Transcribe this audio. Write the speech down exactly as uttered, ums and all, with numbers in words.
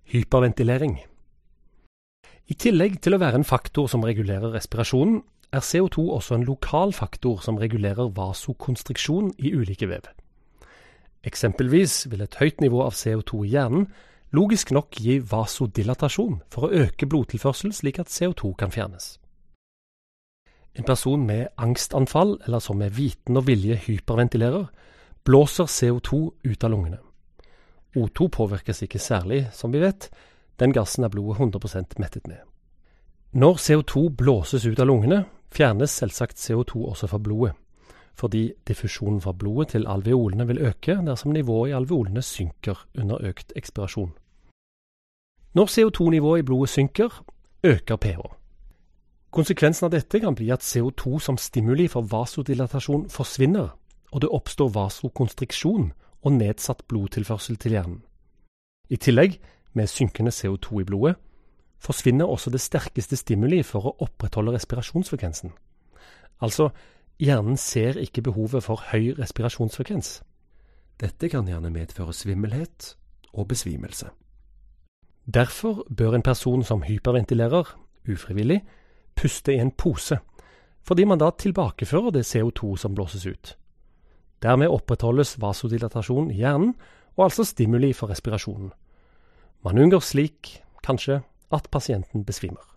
Hyperventilering. I tillegg til å være en faktor som regulerer respirasjonen, er C O to også en lokal faktor som regulerer vasokonstriksjon i ulike vev. Eksempelvis vil et høyt nivå av C O to i hjernen logisk nok gi vasodilatasjon for å øke blodtilførsel slik at C O to kan fjernes. En person med angstanfall, eller som med viten og vilje hyperventilerer, blåser C O to ut av lungene. O to påvirkes ikke særlig, som vi vet. Den gassen er blodet hundre prosent mettet med. Når C O to blåses ut av lungene, fjernes selvsagt C O to også fra blodet, fordi diffusjonen fra blodet til alveolene vil øke dersom nivået i alveolene synker under økt ekspirasjon. Når C O to-nivået i blodet synker, øker pH. Konsekvensen av dette kan bli at C O to som stimuli for vasodilatasjon forsvinner, og det oppstår vasokonstriksjon og nedsatt blodtilførsel til hjernen. I tillegg, med synkende C O to i blodet, forsvinner også det sterkeste stimuli for å opprettholde respirasjonsfrekvensen. Altså, hjernen ser ikke behovet for høy respirasjonsfrekvens. Dette kan gjerne medføre svimmelhet og besvimelse. Derfor bør en person som hyperventilerer, ufrivillig, puste i en pose, fordi man da tilbakefører det C O to som blåses ut. Dermed opprettholdes vasodilatasjon i hjernen, og altså stimuli for respirasjonen. Man unngår slik, kanskje, at pasienten besvimer.